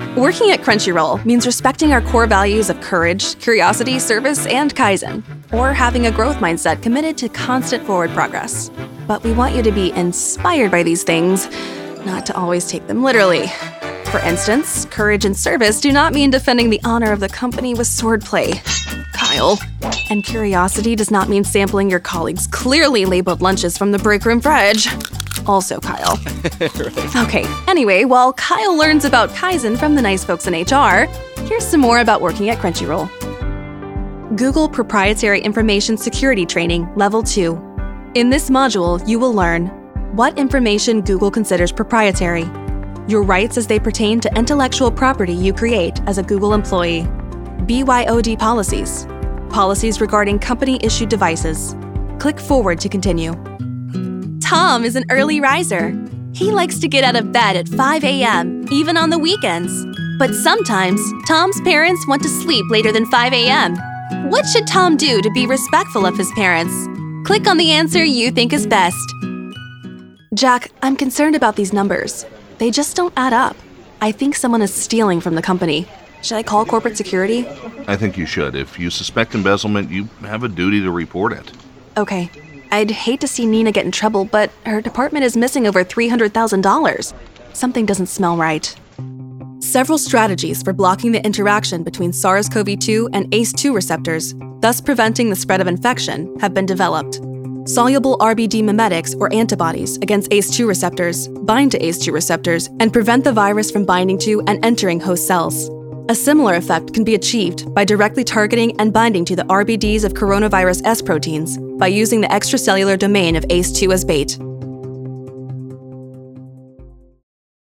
Working at Crunchyroll means respecting our core values of courage, curiosity, service, and Kaizen, or having a growth mindset committed to constant forward progress. But we want you to be inspired by these things, not to always take them literally. For instance, courage and service do not mean defending the honor of the company with swordplay. Kyle. And curiosity does not mean sampling your colleagues' clearly labeled lunches from the break room fridge. Also Kyle. Right. Okay, anyway, while Kyle learns about Kaizen from the nice folks in HR, here's some more about working at Crunchyroll. Google Proprietary Information Security Training, Level 2. In this module, you will learn what information Google considers proprietary, your rights as they pertain to intellectual property you create as a Google employee, BYOD policies, policies regarding company-issued devices. Click forward to continue. Tom is an early riser. He likes to get out of bed at 5 a.m., even on the weekends. But sometimes, Tom's parents want to sleep later than 5 a.m. What should Tom do to be respectful of his parents? Click on the answer you think is best. Jack, I'm concerned about these numbers. They just don't add up. I think someone is stealing from the company. Should I call corporate security? I think you should. If you suspect embezzlement, you have a duty to report it. Okay. I'd hate to see Nina get in trouble, but her department is missing over $300,000. Something doesn't smell right. Several strategies for blocking the interaction between SARS-CoV-2 and ACE2 receptors, thus preventing the spread of infection, have been developed. Soluble RBD mimetics, or antibodies, against ACE2 receptors bind to ACE2 receptors and prevent the virus from binding to and entering host cells. A similar effect can be achieved by directly targeting and binding to the RBDs of coronavirus S proteins by using the extracellular domain of ACE2 as bait.